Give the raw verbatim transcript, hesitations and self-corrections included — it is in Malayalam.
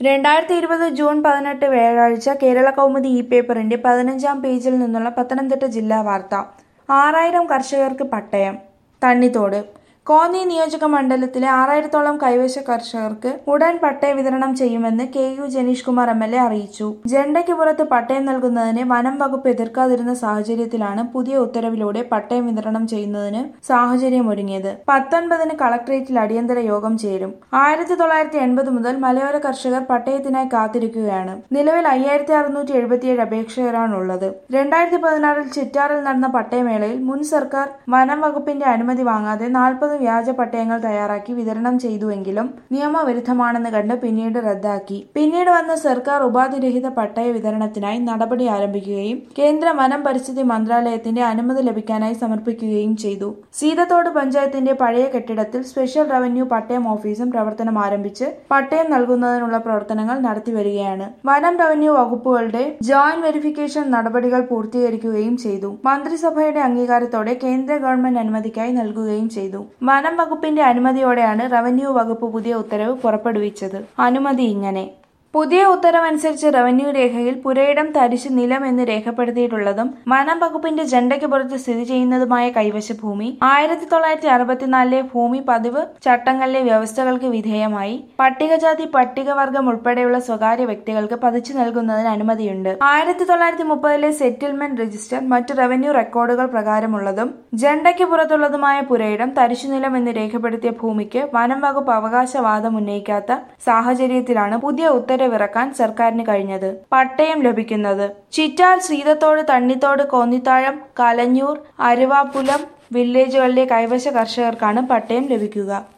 രണ്ടായിരത്തി ഇരുപത് ജൂൺ പതിനെട്ട് വ്യാഴാഴ്ച കേരള കൗമുദി ഇ പേപ്പറിന്റെ പതിനഞ്ചാം പേജിൽ നിന്നുള്ള പത്തനംതിട്ട ജില്ലാ വാർത്ത. ആറായിരം കർഷകർക്ക് പട്ടയം. തണ്ണിത്തോട് കോന്നി നിയോജക മണ്ഡലത്തിലെ ആറായിരത്തോളം കൈവശ കർഷകർക്ക് ഉടൻ പട്ടയ വിതരണം ചെയ്യുമെന്ന് K U Jenish Kumar M L A അറിയിച്ചു. ജണ്ടയ്ക്ക് പുറത്ത് പട്ടയം നൽകുന്നതിന് വനം വകുപ്പ് എതിർക്കാതിരുന്ന സാഹചര്യത്തിലാണ് പുതിയ ഉത്തരവിലൂടെ പട്ടയം വിതരണം ചെയ്യുന്നതിന് സാഹചര്യമൊരുങ്ങിയത്. പത്തൊൻപതിന് കളക്ടറേറ്റിൽ അടിയന്തര യോഗം ചേരും. ആയിരത്തി തൊള്ളായിരത്തി എൺപത് മുതൽ മലയോര കർഷകർ പട്ടയത്തിനായി കാത്തിരിക്കുകയാണ്. നിലവിൽ അയ്യായിരത്തി അറുന്നൂറ്റി എഴുപത്തിയേഴ് അപേക്ഷകരാണുള്ളത്. രണ്ടായിരത്തി പതിനാറിൽ ചിറ്റാറിൽ നടന്ന പട്ടയമേളയിൽ മുൻ സർക്കാർ വനം വകുപ്പിന്റെ അനുമതി വാങ്ങാതെ നാൽപ്പത് വ്യാജ പട്ടയങ്ങൾ തയ്യാറാക്കി വിതരണം ചെയ്തുവെങ്കിലും നിയമവിരുദ്ധമാണെന്ന് കണ്ട് പിന്നീട് റദ്ദാക്കി. പിന്നീട് വന്ന സർക്കാർ ഉപാധിരഹിത പട്ടയ വിതരണത്തിനായി നടപടി ആരംഭിക്കുകയും കേന്ദ്ര വനം പരിസ്ഥിതി മന്ത്രാലയത്തിന്റെ അനുമതി ലഭിക്കാനായി സമർപ്പിക്കുകയും ചെയ്തു. സീതത്തോട് പഞ്ചായത്തിന്റെ പഴയ കെട്ടിടത്തിൽ സ്പെഷ്യൽ റവന്യൂ പട്ടയം ഓഫീസും പ്രവർത്തനം ആരംഭിച്ച് പട്ടയം നൽകുന്നതിനുള്ള പ്രവർത്തനങ്ങൾ നടത്തിവരികയാണ്. വനം റവന്യൂ വകുപ്പുകളുടെ ജോയിന്റ് വെരിഫിക്കേഷൻ നടപടികൾ പൂർത്തീകരിക്കുകയും ചെയ്തു. മന്ത്രിസഭയുടെ അംഗീകാരത്തോടെ കേന്ദ്ര ഗവൺമെന്റ് അനുമതിക്കായി നൽകുകയും ചെയ്തു. വനം വകുപ്പിന്റെ അനുമതിയോടെയാണ് റവന്യൂ വകുപ്പ് പുതിയ ഉത്തരവ് പുറപ്പെടുവിച്ചത്. അനുമതി ഇങ്ങനെ: പുതിയ ഉത്തരവനുസരിച്ച് റവന്യൂ രേഖയിൽ പുരയിടം തരിശ് നിലം എന്ന് രേഖപ്പെടുത്തിയിട്ടുള്ളതും വനം വകുപ്പിന്റെ ജണ്ടയ്ക്ക് പുറത്ത് സ്ഥിതി ചെയ്യുന്നതുമായ കൈവശ ഭൂമി ആയിരത്തി തൊള്ളായിരത്തി അറുപത്തിനാലിലെ ഭൂമി പതിവ് ചട്ടങ്ങളിലെ വ്യവസ്ഥകൾക്ക് വിധേയമായി പട്ടികജാതി പട്ടികവർഗം ഉൾപ്പെടെയുള്ള സ്വകാര്യ വ്യക്തികൾക്ക് പതിച്ചു നൽകുന്നതിന് അനുമതിയുണ്ട്. ആയിരത്തി തൊള്ളായിരത്തി മുപ്പതിലെ സെറ്റിൽമെന്റ് രജിസ്റ്റർ മറ്റ് റവന്യൂ റെക്കോർഡുകൾ പ്രകാരമുള്ളതും ജണ്ടയ്ക്ക് പുറത്തുള്ളതുമായ പുരയിടം തരിശുനിലം എന്ന് രേഖപ്പെടുത്തിയ ഭൂമിക്ക് വനം വകുപ്പ് അവകാശവാദം ഉന്നയിക്കാത്ത സാഹചര്യത്തിലാണ് പുതിയ ഉത്തരവ് ഇറക്കാൻ സർക്കാരിന് കഴിഞ്ഞത്. പട്ടയം ലഭിക്കുന്നത്: ചിറ്റാർ, സീതത്തോട്, തണ്ണിത്തോട്, കോന്നിത്താഴം, കലഞ്ഞൂർ, അരുവാപ്പുലം വില്ലേജുകളിലെ കൈവശ കർഷകർക്കാണ് പട്ടയം ലഭിക്കുക.